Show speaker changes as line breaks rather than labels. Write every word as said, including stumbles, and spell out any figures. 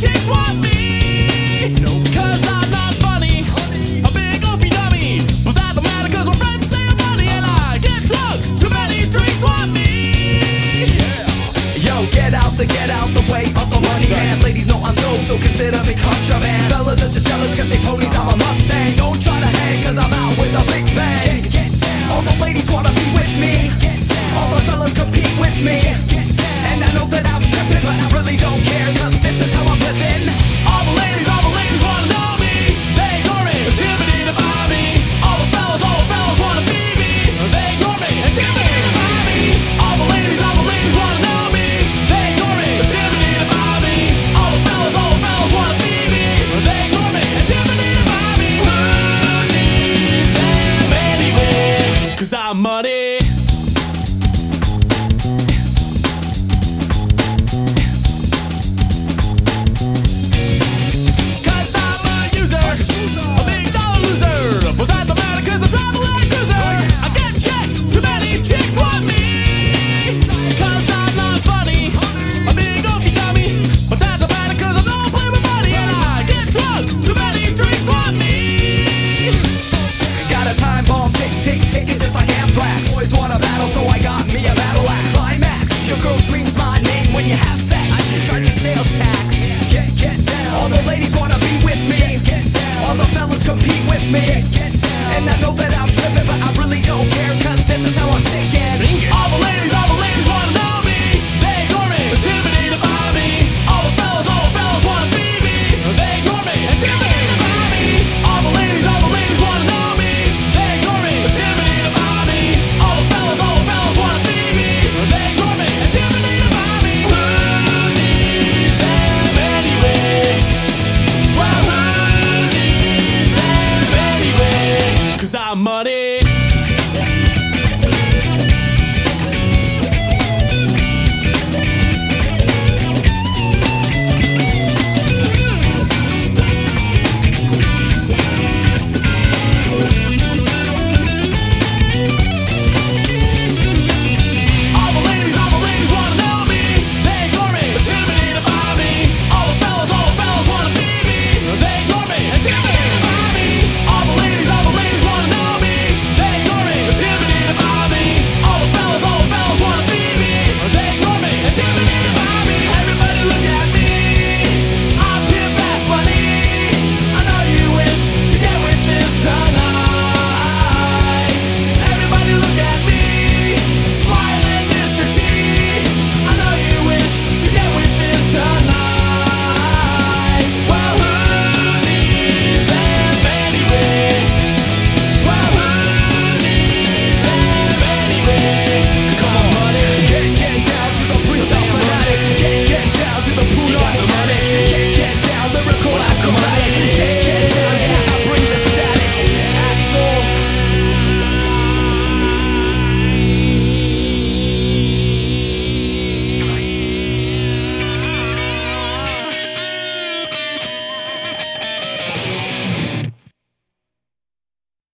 chicks want me. Cause I'm not funny, a big goofy dummy. But that don't matter cause my friends say I'm funny. And I get drunk, too many drinks want me.
Yo, get out the, get out the way of the money man. Ladies know I'm dope, so consider me contraband. Fellas are just jealous cause they ponies, I'm a Mustang. Don't try to hang cause I'm out with a big bang. All the ladies wanna be with me, all the fellas compete with me, and I know that I